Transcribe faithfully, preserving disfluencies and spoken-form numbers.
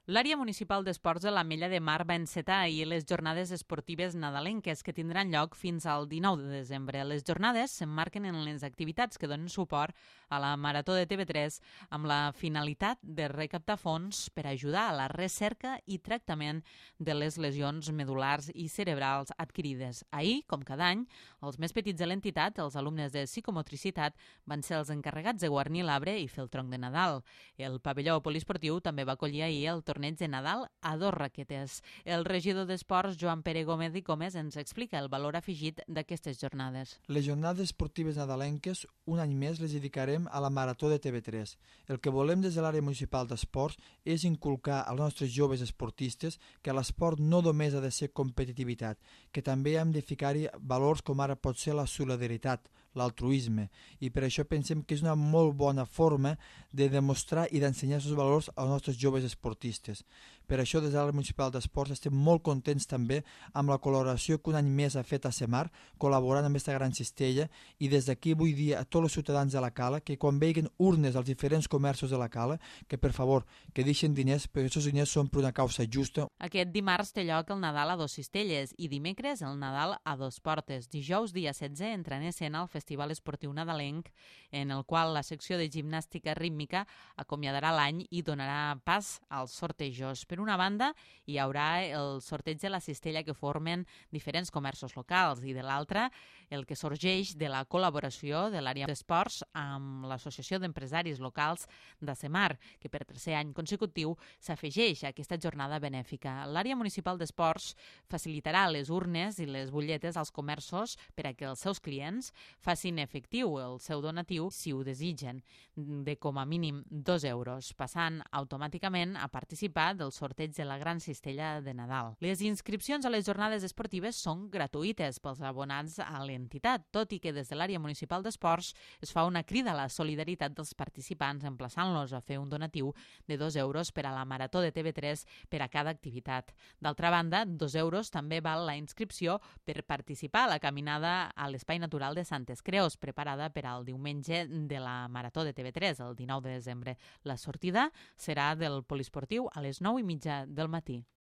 L'àrea municipal d'esports de l'Ametlla de Mar va encetar ahir les jornades esportives nadalenques que tindran lloc fins al dinou de desembre. Les jornades s'emmarquen en les activitats que donen suport a la Marató de T V tres amb la finalitat de recaptar fons per ajudar a la recerca i tractament de les lesions medul·lars i cerebrals adquirides. Ahir, com cada any, els més petits de l'entitat, els alumnes de psicomotricitat, van ser els encarregats de guarnir l'arbre i fer el tronc de Nadal. El pavelló poliesportiu també va acollir ahir el torneig de Nadal a dos raquetes. El regidor d'Esports, Joan Pere Gómez i Gómez, ens explica el valor afegit d'aquestes jornades. Les jornades esportives nadalenques, un any més, les dedicarem a la Marató de T V tres. El que volem des de l'àrea municipal d'esports és inculcar als nostres joves esportistes que l'esport no només ha de ser competitivitat, que també hem de ficar-hi valors com ara pot ser la solidaritat, l'altruisme, i per això pensem que és una molt bona forma de demostrar i d'ensenyar aquests valors als nostres joves esportistes. Per això, des de l'àrea municipal d'esports, estem molt contents també amb la col·laboració que un any més ha fet a Semar, col·laborant amb aquesta gran cistella, i des d'aquí vull dir a tots els ciutadans de la Cala que quan vegin urnes als diferents comerços de la Cala, que per favor, que deixen diners, perquè aquests diners són per una causa justa. Aquest dimarts té lloc el Nadal a dos cistelles i dimecres el Nadal a dos portes. Dijous, dia setze, entra en escena el Festival Esportiu Nadalenc, en el qual la secció de gimnàstica rítmica acomiadarà l'any i donarà pas als sortejos. Per una banda, hi haurà el sorteig de la cistella que formen diferents comerços locals i de l'altra, el que sorgeix de la col·laboració de l'àrea d'esports amb l'Associació d'Empresaris Locals de Semar, que per tercer any consecutiu s'afegeix a aquesta jornada benèfica. L'àrea municipal d'esports facilitarà les urnes i les butlletes als comerços per a que els seus clients facin efectiu el seu donatiu, si ho desitgen, de com a mínim dos euros, passant automàticament a participar del sorteig de la gran cistella de Nadal. Les inscripcions a les jornades esportives són gratuïtes pels abonats a l'entitat, tot i que des de l'àrea municipal d'esports es fa una crida a la solidaritat dels participants emplaçant-los a fer un donatiu de dos euros per a la Marató de T V tres per a cada activitat. D'altra banda, dos euros també val la inscripció per participar a la caminada a l'Espai Natural de Santes Creus, preparada per al diumenge de la Marató de T V tres, el dinou de desembre. La sortida serà del poliesportiu a les nou i mitja del matí.